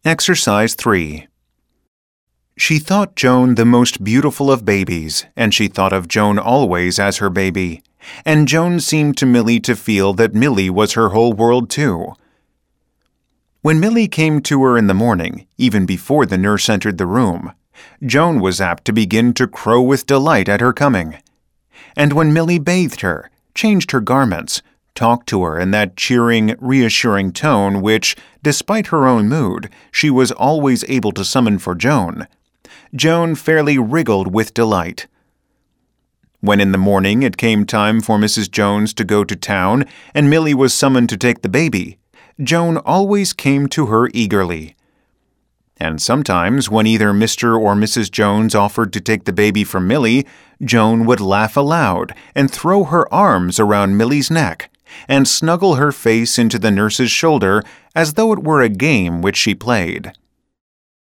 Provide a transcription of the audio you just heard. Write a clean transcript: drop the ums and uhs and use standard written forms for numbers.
Exercise 3. She thought Joan the most beautiful of babies, and she thought of Joan always as her baby. And Joan seemed to Millie to feel that Millie was her whole world too. When Millie came to her in the morning, even before the nurse entered the room, Joan was apt to begin to crow with delight at her coming. And when Millie bathed her, changed her garments, talked to her in that cheering, reassuring tone which, despite her own mood, she was always able to summon for Joan, Joan fairly wriggled with delight. When in the morning it came time for Mrs. Jones to go to town and Millie was summoned to take the baby, Joan always came to her eagerly. And sometimes when either Mr. or Mrs. Jones offered to take the baby from Millie, Joan would laugh aloud and throw her arms around Millie's neck and snuggle her face into the nurse's shoulder as though it were a game which she played.